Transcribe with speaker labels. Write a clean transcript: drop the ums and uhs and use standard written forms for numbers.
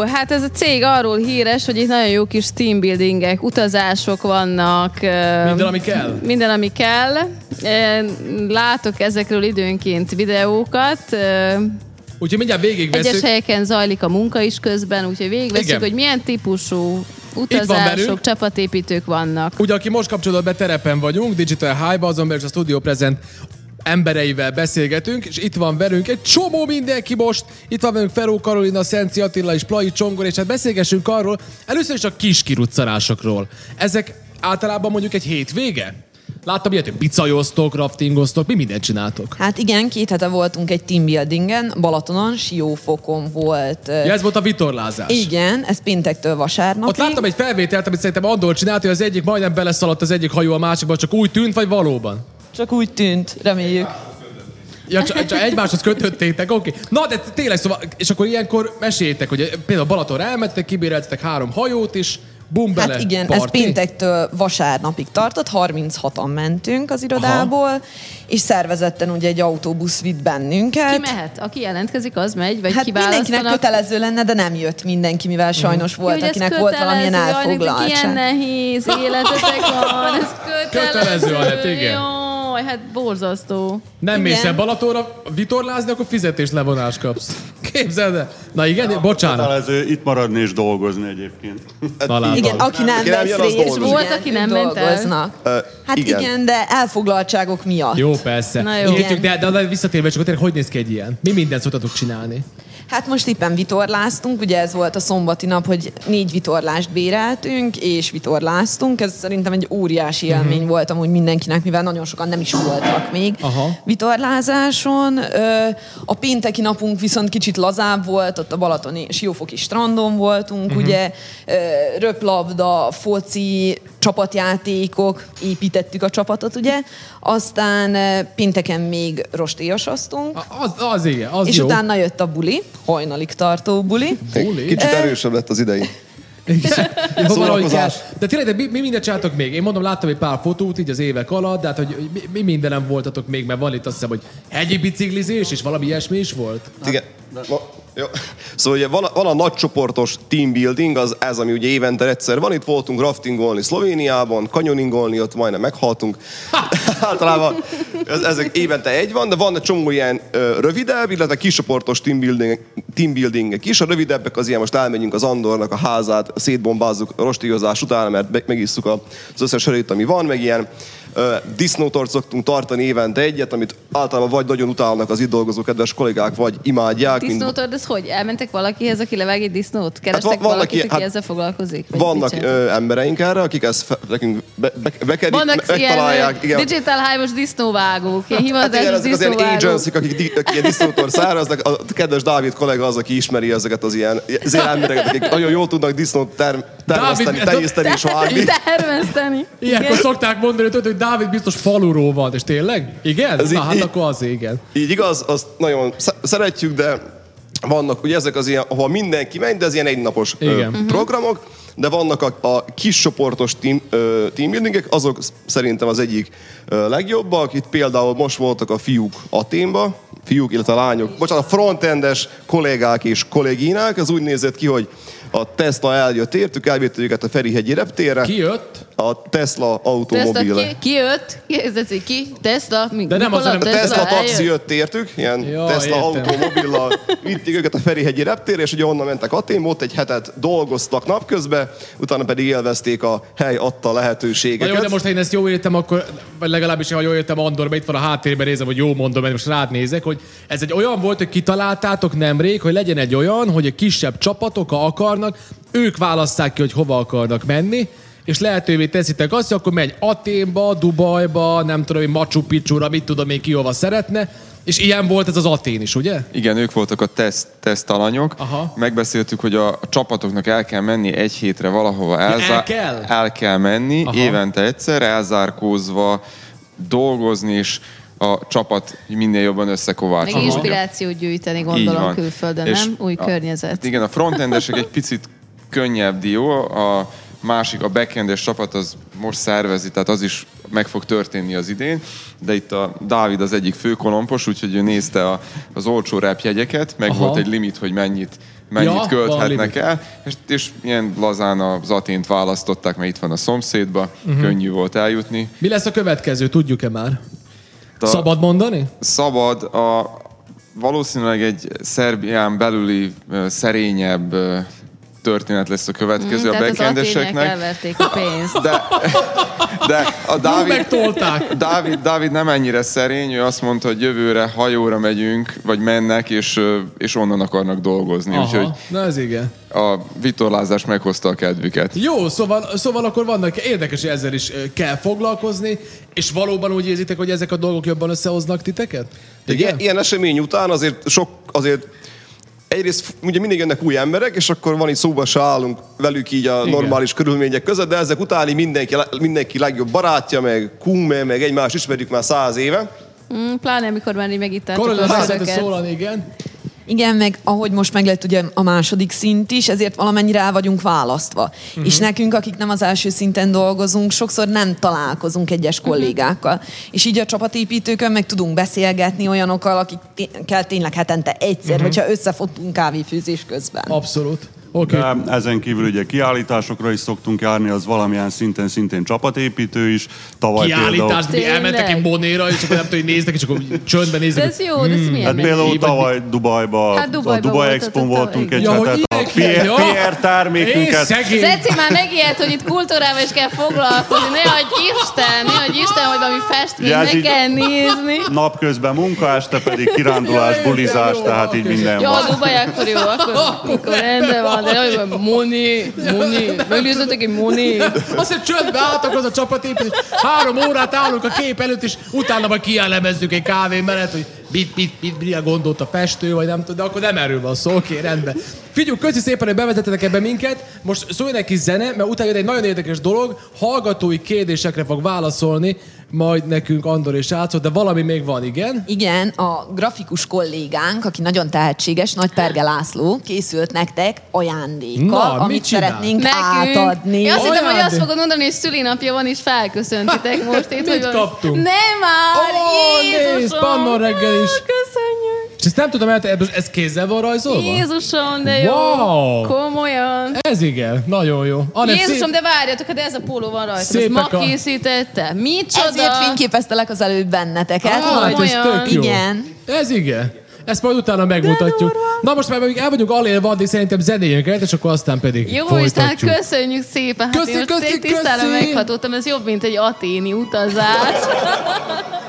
Speaker 1: hát ez a cég arról híres, hogy itt nagyon jó kis teambuildingek, utazások vannak.
Speaker 2: Minden, ami kell.
Speaker 1: Minden, ami kell. Látok ezekről időnként videókat.
Speaker 2: Úgyhogy mindjárt végigveszünk.
Speaker 1: Egyes helyeken zajlik a munka is közben, úgyhogy végigveszünk, hogy milyen típusú utazások, csapatépítők vannak.
Speaker 2: Ugye, aki most kapcsolódott be, terepen vagyunk, Digital High-ba, azon belül a Studio Present embereivel beszélgetünk, és itt van velünk egy csomó mindenki most. Itt van velünk Feró Karolina, Szenci Attila és Plai Csongor, és hát beszélgessünk arról, először is a kis kiruccanásokról. Ezek általában mondjuk egy hétvége? Láttam ilyet, hogy bicajoztok, raftingoztok, mi mindent csináltok?
Speaker 3: Hát igen, 2 hete voltunk egy teambuildingen, Balatonon, Siófokon volt.
Speaker 2: Ja, ez volt a vitorlázás.
Speaker 3: Igen, ez péntektől vasárnapig.
Speaker 2: Ott láttam egy felvételt, amit szerintem Andor csinált, hogy az egyik majdnem beleszaladt az egyik hajó a másikba, csak úgy tűnt, vagy valóban?
Speaker 3: Csak úgy tűnt, reméljük.
Speaker 2: Ja, csak egymáshoz kötöttétek, oké. Na, de tényleg, szóval, és akkor ilyenkor meséljétek, hogy például Balatonra elmentetek, kibéreltetek 3 hajót is, bum bele.
Speaker 3: Hát igen,
Speaker 2: party.
Speaker 3: ez péntektől vasárnapig tartott, 36-an mentünk az irodából, és szervezetten ugye egy autóbusz vitt bennünket.
Speaker 1: Ki mehet? Aki jelentkezik, az megy? Vagy
Speaker 3: hát
Speaker 1: kiválasztanak?
Speaker 3: mindenkinek kötelező lenne, de nem jött mindenki, mivel sajnos volt, akinek volt valamilyen elfoglaltság.
Speaker 1: Ilyen nehéz életetek van, ez
Speaker 2: Kötelező, hát igen.
Speaker 1: Jaj, hát borzasztó.
Speaker 2: Nem mész el Balatonra vitorlázni, akkor fizetéslevonás kapsz. Képzeld el. Na igen, bocsánat.
Speaker 4: Kötelező itt maradni és dolgozni egyébként.
Speaker 3: Igen, aki nem vesz részt,
Speaker 1: volt, aki nem ment el.
Speaker 3: Hát igen, de elfoglaltságok miatt.
Speaker 2: Jó, persze.
Speaker 1: Na jó.
Speaker 2: Értjük, de visszatérve csak tényleg, hogy néz ki egy ilyen? Mi mindent szoktatok csinálni?
Speaker 3: Hát most éppen vitorláztunk, ugye ez volt a szombati nap, hogy 4 vitorlást béreltünk, és vitorláztunk. Ez szerintem egy óriási élmény volt amúgy mindenkinek, mivel nagyon sokan nem is voltak még vitorlázáson. A pénteki napunk viszont kicsit lazább volt, ott a balatoni Siófoki strandon voltunk, ugye röplabda, foci, csapatjátékok, építettük a csapatot, ugye. Aztán pénteken még rostélyosoztunk.
Speaker 2: Az igen, az
Speaker 3: és
Speaker 2: jó.
Speaker 3: utána jött a buli, hajnalig tartó buli.
Speaker 5: Kicsit erősebb lett az idei.
Speaker 2: Szórakozás. De tényleg, de mi mindent csináltok még? Én mondom, láttam egy pár fotót így az évek alatt, de hát, hogy mi mindenem voltatok még, mert van itt azt hiszem, hogy hegyi biciklizés, és valami ilyesmi is volt?
Speaker 5: Igen. Jó. Szóval ugye van a nagycsoportos teambuilding, az ez, ami ugye évente egyszer van. Itt voltunk raftingolni Szlovéniában, kanyoningolni, ott majdnem meghaltunk. Általában ezek évente egy van, de van egy csomó ilyen rövidebb, illetve kiscsoportos teambuildingek is. A rövidebbek az ilyen, most elmegyünk az Andornak a házát, szétbombázzuk a rostíjozás után, mert megisszuk az összes sörét, ami van, meg ilyen disznótort szoktunk tartani évente egyet, amit általában vagy nagyon utálnak az itt dolgozó kedves kollégák, vagy imádják.
Speaker 1: Disznótort, ez hogy? Elmentek valakihez, aki levág egy disznót? Kerestek valakit, aki ezzel foglalkozik?
Speaker 5: Vannak embereink erre, akik ezt nekünk bekerik, megtalálják.
Speaker 1: Igen. Digital High-os disznóvágók, ilyen hivatalos disznóvágók.
Speaker 5: Az ilyen agency-k, akik ilyen disznótort száraznak. A kedves Dávid kollega az, aki ismeri ezeket az ilyen embereket, akik nagyon jól tudnak disznót termeszteni, tenyészteni és vágni.
Speaker 1: Termeszteni.
Speaker 2: Ilyenkor szokták mondani, hogy Dávid biztos faluról van, és tényleg? Igen?
Speaker 5: Ez
Speaker 2: hát akkor az igen.
Speaker 5: Így igaz, azt nagyon szeretjük, de vannak ugye ezek az ilyen, ahol mindenki megy, de ez ilyen egynapos programok, de vannak a kis csoportos teambuildingek, azok szerintem az egyik legjobbak. Itt például most voltak a fiúk Athénba, illetve a lányok, bocsánat, a frontendes kollégák és kolléginák, ez úgy nézett ki, hogy a Tesla eljött értük, elvitt őket a Ferihegyi reptérre.
Speaker 2: Ki jött?
Speaker 5: A Tesla automobile.
Speaker 1: Ki jött? Kérdezi ki? Tesla?
Speaker 2: De nem az,
Speaker 5: a Tesla taxi jött értük, ilyen Tesla automobillal vitték őket a Ferihegyi reptérre, és ugye onnan mentek Athénba, ott egy hetet dolgoztak napközben, utána pedig élvezték a hely adta lehetőségeket.
Speaker 2: Jó, de most ha én ezt jól értem, akkor, vagy legalábbis ha jól értem Andorba, itt van a háttérben nézem, hogy jó mondom, mert most rád nézek, hogy ez egy olyan volt, hogy kitaláltátok nemrég, hogy legyen egy olyan, hogy a kisebb csapatok, ha akarnak, ők válasszák ki, hogy hova akarnak menni, és lehetővé teszitek azt, hogy akkor megy Athénba, Dubajba, nem tudom, Machu Picchura, mit tudom én ki hova szeretne, és ilyen volt ez az Athén is, ugye?
Speaker 6: Igen, ők voltak a tesztalanyok. Megbeszéltük, hogy a csapatoknak el kell menni egy hétre valahova. El kell menni, évente egyszer, elzárkózva, dolgozni, és a csapat minél jobban összekovácsolódjon.
Speaker 1: Meg inspirációt gyűjteni, gondolom, külföldön, és nem? Új környezet.
Speaker 6: Igen, a frontendesek egy picit könnyebb dió, a másik, a backendes csapat az most szervezi, tehát az is meg fog történni az idén, de itt a Dávid az egyik főkolompos, úgyhogy ő nézte az olcsó repjegyeket, meg volt egy limit, hogy mennyit mennyit költhetnek el, és ilyen lazán az Athént választották, mert itt van a szomszédba, könnyű volt eljutni.
Speaker 2: Mi lesz a következő, tudjuk-e már? Szabad mondani?
Speaker 6: Szabad. Valószínűleg egy Szerbián belüli szerényebb történet lesz a következő a backendeseknek.
Speaker 1: Tehát az elverték a pénzt.
Speaker 6: De a Dávid nem ennyire szerény, ő azt mondta, hogy jövőre hajóra megyünk, vagy mennek, és onnan akarnak dolgozni. Úgyhogy
Speaker 2: na ez igen.
Speaker 6: A vitorlázás meghozta a kedvüket.
Speaker 2: Jó, szóval akkor vannak, érdekes, hogy ezzel is kell foglalkozni, és valóban úgy érzitek, hogy ezek a dolgok jobban összehoznak titeket?
Speaker 5: Ilyen esemény után azért egyrészt ugye mindig jönnek új emberek, és akkor van itt szóba se állunk velük így a normális körülmények között, de ezek utáni mindenki legjobb barátja, meg kúme, meg egymást ismerjük már 100 éve.
Speaker 1: Pláne, amikor már így megitáltuk a
Speaker 2: szólani, igen.
Speaker 3: Igen, meg ahogy most meg lett ugye a második szint is, ezért valamennyire el vagyunk választva. És nekünk, akik nem az első szinten dolgozunk, sokszor nem találkozunk egyes kollégákkal. És így a csapatépítőkön meg tudunk beszélgetni olyanokkal, akikkel tényleg hetente egyszer, hogyha összefogtunk kávéfőzés közben.
Speaker 2: Abszolút. Okay.
Speaker 4: De ezen kívül ugye kiállításokra is szoktunk járni, az valamilyen szinten szintén csapatépítő is.
Speaker 2: Tavaly kiállítást, például... elmentek egy Monéra, és akkor nem tudom, hogy néznek, és akkor csöndben néznek.
Speaker 1: De ez jó, de ez milyen?
Speaker 4: Hát például tavaly Dubajban, a Dubai Expon voltunk egy hetet, a PR termékünket.
Speaker 1: Zeci már megijedt, hogy itt kultúrával is kell foglalkozni. Ne adj Isten, hogy valami festményt ne kell nézni.
Speaker 4: Napközben munka, este pedig kirándulás, bulizás, tehát így minden van.
Speaker 1: Jó, a Dubaj akkor jó, akkor rendben van. De jaj, Moni, megnézzetek egy Moni.
Speaker 2: Azt, hogy csöndbe álltak az a csapatépítés, 3 órát állunk a kép előtt, és utána majd kielemezzük egy kávé mellett, hogy mit gondolt a festő, vagy nem tudom, de akkor nem erről van szó, oké, rendben. Figyelj, köszi szépen, hogy bevezettetek ebbe minket. Most szóljon egy kis zene, mert utána jön egy nagyon érdekes dolog, hallgatói kérdésekre fog válaszolni, majd nekünk Andor és Ácó, de valami még van, igen?
Speaker 3: Igen, a grafikus kollégánk, aki nagyon tehetséges, Nagy Perge László, készült nektek ajándékkal, amit szeretnénk átadni.
Speaker 1: Én azt hittem, hogy azt fogod mondani, hogy szülinapja van, és felköszöntitek most itt.
Speaker 2: Mit kaptunk?
Speaker 1: Nem már!
Speaker 2: Jézusom! Pannon reggel is.
Speaker 1: Köszönjük!
Speaker 2: És ezt nem tudom, ez kézzel van rajzolva?
Speaker 1: Jézusom, de jó!
Speaker 2: Wow.
Speaker 1: Komolyan!
Speaker 2: Ez igen, nagyon jó.
Speaker 1: Jézusom, de várjatok, hát ez a póló van rajta. Ezt ma készítette. Micsoda!
Speaker 3: Ezért fényképeztelek az előbb benneteket.
Speaker 2: Hát ez tök jó.
Speaker 3: Igen.
Speaker 2: Ez igen. Ezt majd utána megmutatjuk. Na most már el vagyunk alélva, addig szerintem zenéljünk el, és akkor aztán pedig
Speaker 1: jó,
Speaker 2: folytatjuk.
Speaker 1: és köszönjük szépen. Hát
Speaker 2: köszi.
Speaker 1: tisztán meghatódtam, ez jobb, mint egy aténi utazás.